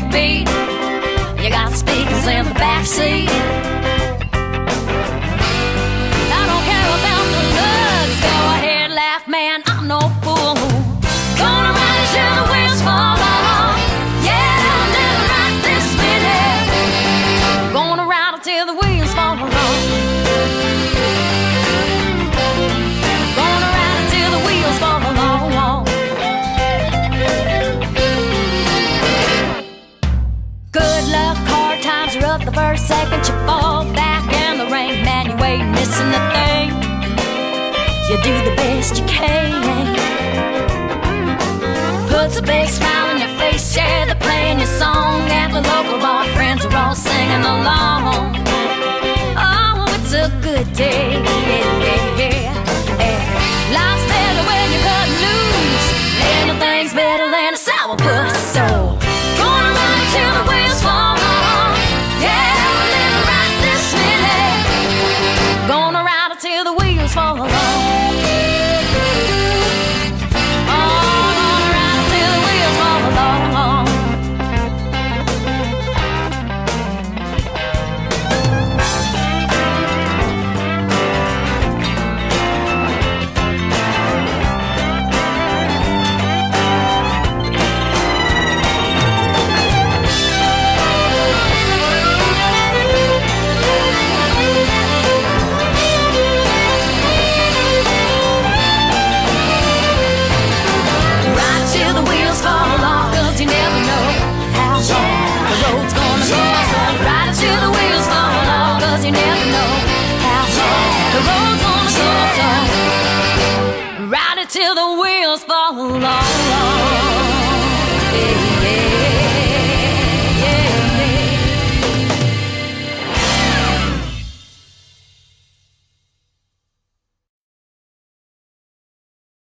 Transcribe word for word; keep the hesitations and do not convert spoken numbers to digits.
beat. You got speakers in the backseat. I don't care about the looks. Go ahead, laugh, man, I'm no fool. Gonna ride it till the wheels fall off. Yeah, I'm living right this minute. Gonna ride it till the wheels fall off. Gonna ride it till the wheels fall off. Good luck, hard times are up the first second you fall back in the rain. Man, you ain't missing a thing. You do the best you can. Puts a big smile on your face. Yeah, they're playing your song at the local bar. Friends are all singing along. Oh, it's a good day. Yeah, yeah, yeah. Life's better when you cut loose. Anything's better than a sourpuss. So gonna ride till the wheels fall off. Yeah, I'm living right this minute. Gonna ride it till the wheels fall off. You never know how the road's gonna go. So ride it till the wheels fall off.